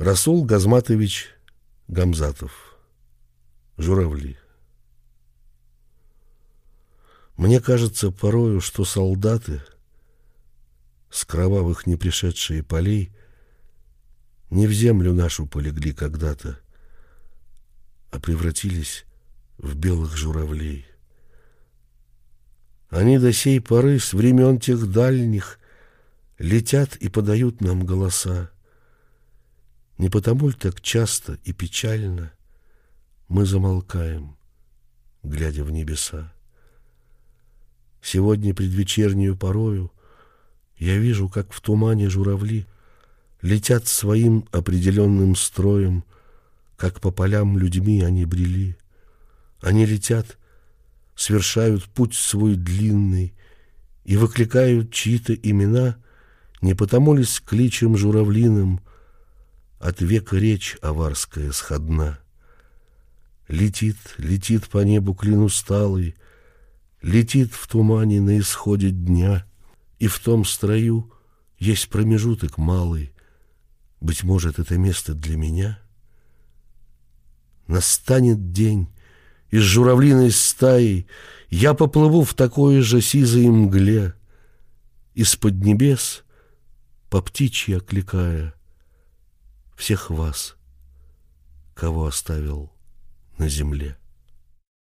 Расул Газматович Гамзатов. Журавли. Мне кажется порою, что солдаты с кровавых не пришедшие полей не в землю нашу полегли когда-то, а превратились в белых журавлей. Они до сей поры с времен тех дальних летят и подают нам голоса. Не потому ли так часто и печально мы замолкаем, глядя в небеса? Сегодня предвечернюю порою я вижу, как в тумане журавли летят своим определенным строем, как по полям людьми они брели. Они летят, совершают путь свой длинный и выкликают чьи-то имена, не потому ли с кличем журавлиным от века речь аварская сходна. Летит, летит по небу клин усталый, летит в тумане на исходе дня, и в том строю есть промежуток малый. Быть может, это место для меня? Настанет день, и с журавлиной стаей я поплыву в такой же сизой мгле, из-под небес, по птичьи окликая всех вас, кого оставил на земле.